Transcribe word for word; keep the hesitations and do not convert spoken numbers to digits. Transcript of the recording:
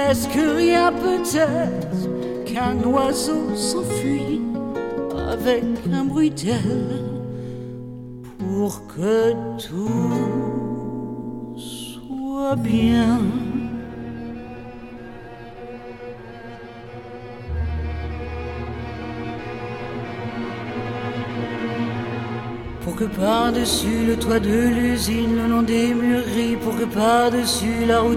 presque rien peut-être qu'un oiseau s'enfuit avec un bruit d'aile pour que tout soit bien. Pour que par-dessus le toit de l'usine, le long des mûreries, pour que par-dessus la route